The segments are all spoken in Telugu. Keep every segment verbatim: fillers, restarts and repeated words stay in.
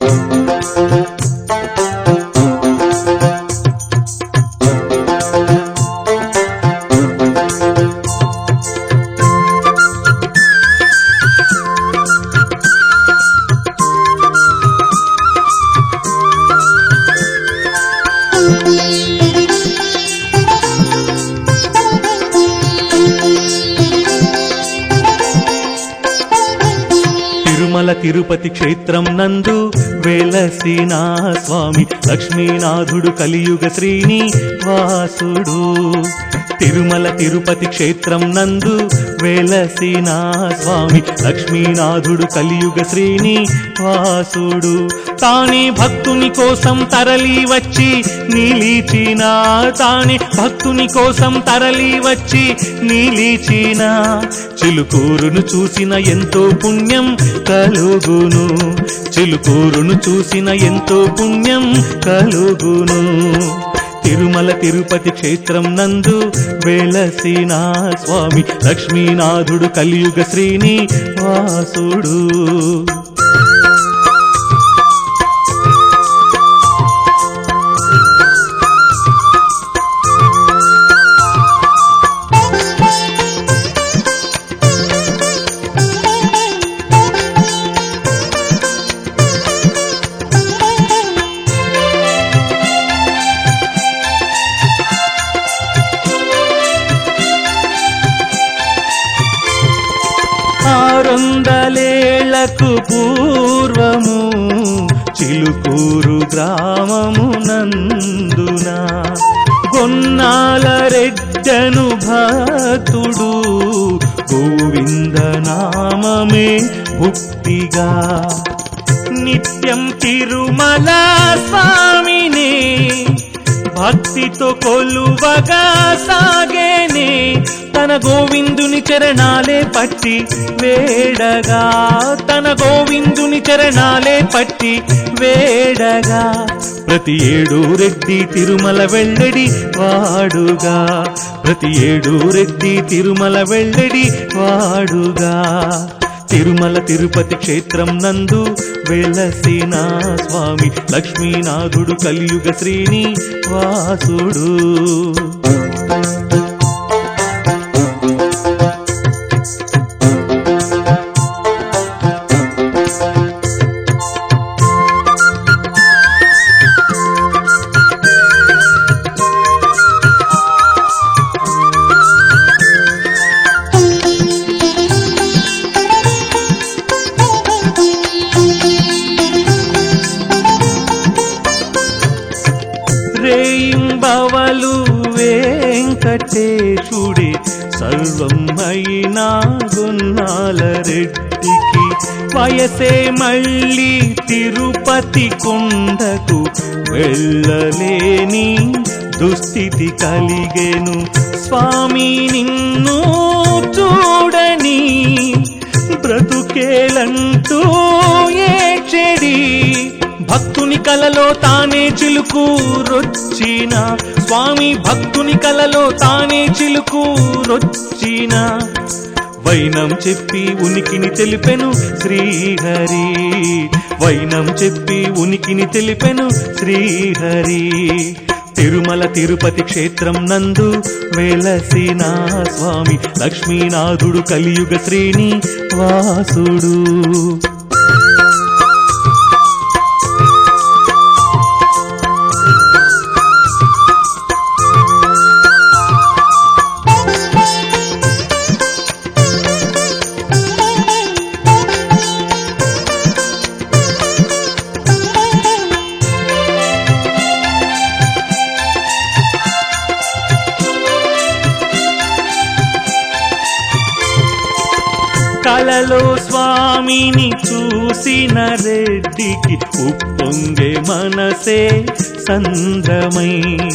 తిరుమల తిరుపతి క్షేత్రం నందు వెలసిన స్వామి లక్ష్మీనాథుడు కలియుగ శ్రీనివాసుడు. తిరుమల తిరుపతి క్షేత్రం నందు వెలసిన స్వామి లక్ష్మీనాథుడు కలియుగ శ్రీనివాసుడు. తానే భక్తుని కోసం తరలి వచ్చి నిలిచిన తానే భక్తుని కోసం తరలి వచ్చి నిలిచిన చిలుకూరును చూసిన ఎంతో పుణ్యం కలుగును. చిలుకూరును చూసిన ఎంతో పుణ్యం కలుగును. తిరుమల తిరుపతి క్షేత్రం నందు వెలసిన స్వామి లక్ష్మీనాథుడు కలియుగ శ్రీనివాసుడు. ఆరొందలేళ్లకు పూర్వము చిలుకూరు గ్రామము నందున గొన్నాల రెడ్డను భక్తుడు గోవింద నామమే భుక్తిగా నిత్యం తిరుమల స్వామిని భక్తితో కొలువగా సాగేనే. తన గోవిందుని చరణాలే పట్టి వేడగా తన గోవిందుని చరణాలే పట్టి వేడగా ప్రతి ఏడు రెడ్డి తిరుమల వెళ్ళడి వాడుగా. ప్రతి ఏడు రెడ్డి తిరుమల వెళ్ళడి వాడుగా. తిరుమల తిరుపతి క్షేత్రం నందు వెలసిన స్వామి లక్ష్మీనాథుడు కలియుగ శ్రీనివాసుడు. రేయింబవలు వెంకటేశుడే సర్వం అయినా గొన్నాల రెడ్డికి వయసే మళ్ళీ తిరుపతి కొండకు వెళ్ళలేని దుస్థితి కలిగేను. స్వామి నిన్ను చూడని బ్రతుకేలంటూ ఏడ్చెడి భక్తుని కలలో తానే చిలుకూరొచ్చిన స్వామి భక్తుని కలలో తానే చిలుకూరొచ్చిన వైనం చెప్పి ఉనికిని తెలిపెను శ్రీహరి. వైనం చెప్పి ఉనికిని తెలిపెను శ్రీహరి. తిరుమల తిరుపతి క్షేత్రం నందు వెలసిన స్వామి లక్ష్మీనాథుడు కలియుగ శ్రీనివాసుడు. కలలో స్వామిని చూసిన రెడ్డికి ఉప్పొంగే మనసే సంద్రమై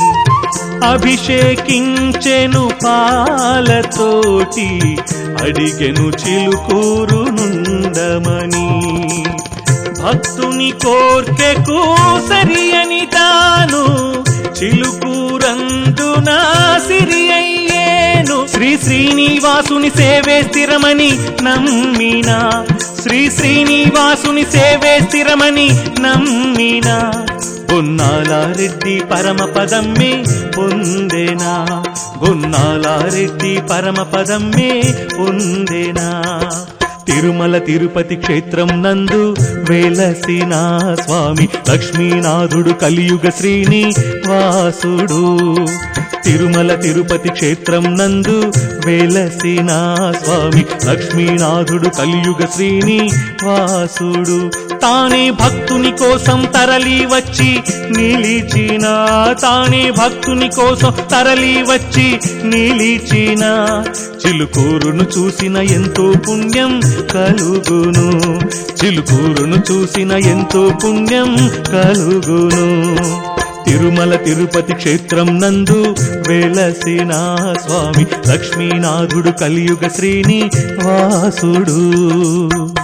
అభిషేకించెను పాలతోటి అడిగెను చిలుకూరు నుండమని. భక్తుని కోర్కెకు సరి అని తాను చిలుకూరందున సిరి అయ్యేను. శ్రీ శ్రీనివాసుని సేవే స్థిరమని నమ్మిన శ్రీ శ్రీనివాసుని సేవే స్థిరమని నమ్మినా గొన్నాలారెడ్డి పరమ పదమ్మే పొందేనా గొన్నాలారెడ్డి పరమ పదమ్మే పొందేనా తిరుమల తిరుపతి క్షేత్రం నందు వెలసిన స్వామి లక్ష్మీనాథుడు కలియుగ శ్రీని వాసుడు తిరుమల తిరుపతి క్షేత్రం నందు వెలసిన స్వామి లక్ష్మీనాథుడు కలియుగ శ్రీని వాసుడు తానే భక్తుని కోసం తరలి వచ్చి నిలిచిన తానే భక్తుని కోసం తరలి వచ్చి నిలిచిన చిలుకూరును చూసిన ఎంతో పుణ్యం కలుగును చిలుకూరును చూసిన ఎంతో పుణ్యం కలుగును తిరుమల తిరుపతి క్షేత్రం నందు వెలసిన స్వామి లక్ష్మీనాథుడు కలియుగ శ్రీని వాసుడు